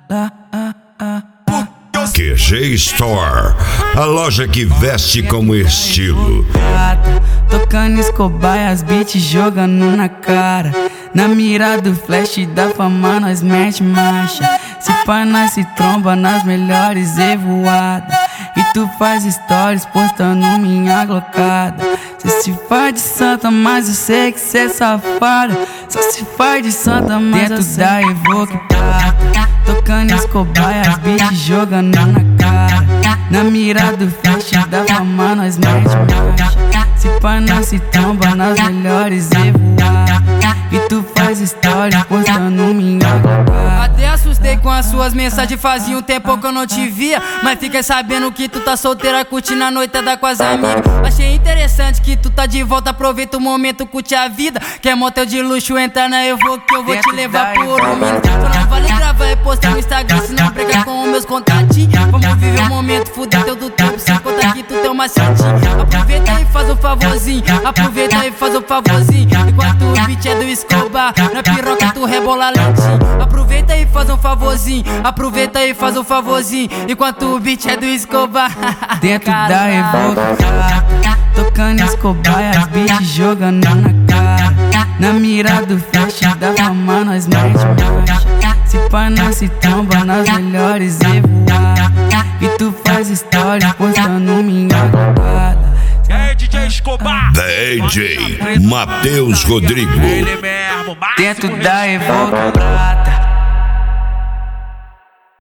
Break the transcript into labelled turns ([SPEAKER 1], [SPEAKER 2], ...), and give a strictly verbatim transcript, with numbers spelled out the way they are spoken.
[SPEAKER 1] lá, ah, ah.
[SPEAKER 2] Q G Store, a loja que veste como estilo.
[SPEAKER 1] Tocando Escobar e as beats jogando na cara. Na mira do flash da fama nós mete marcha. Se pá nós se tromba nas melhores evoadas. E tu faz stories postando minha glocada. Cê se faz de santa, mas eu sei que cê é safada. Só se faz de santa, mas dentro da Evoque prata. Tocando Escobar e as beats jogando na cara. Na mira do flash da fama nós mete marcha. Se pá nós se tromba nas melhores evoadas. E tu faz stories postando minha glocada.
[SPEAKER 3] Até assustei com as suas mensagens, fazia um tempo que eu não te via. Mas fiquei sabendo que tu tá solteira, curtindo a noitada com as amigas. Achei interessante que tu tá de volta, aproveita o momento, curte a vida. Quer motel de luxo, entra na Evoque que eu vou te levar por um minuto. Só não vale gravar e postar no Instagram, senão briga com os meus contatinhos. Vamos viver o momento, fuder teu do tempo, sem contar que tu tem uma macetinho. Aproveita e faz um favorzinho, aproveita e faz um favorzinho. Enquanto o beat é do Escobar, na piroca tu rebola lentinho. Aproveita e faz um favorzinho, aproveita e faz um favorzinho. Enquanto o beat é do Escobar.
[SPEAKER 1] Dentro da Evoque prata, tocando Escobar e as beats jogando na cara. Na mira do flash da fama nós mete marcha. Se pá nós se tromba nas melhores evoadas. E tu faz stories postando minha glocada.
[SPEAKER 4] É D J Escobar,
[SPEAKER 2] D J Matheus Rodrigo.
[SPEAKER 4] ele mesmo,
[SPEAKER 1] Dentro da Evoque prata,